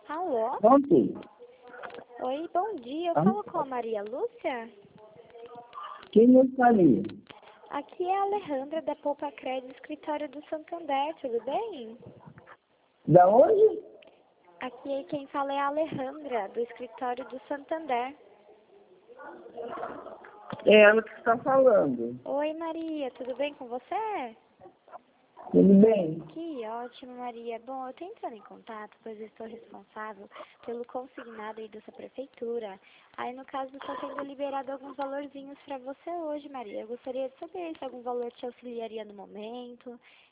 Alô? Ontem, Oi, bom dia. Eu falo com a Maria Lúcia? quem gostaria? Aqui é a Alejandra da Poupa Crédito, escritório do Santander, tudo bem? Da onde? Aqui quem fala é a Alejandra, do escritório do Santander. É ela que está falando. Oi, Maria, tudo bem com você? Tudo bem? Que ótimo, Maria. Bom, eu estou entrando em contato, pois eu estou responsável pelo consignado aí dessa prefeitura. Aí, no caso, está sendo liberado alguns valorzinhos para você hoje, Maria. Eu gostaria de saber se algum valor te auxiliaria no momento,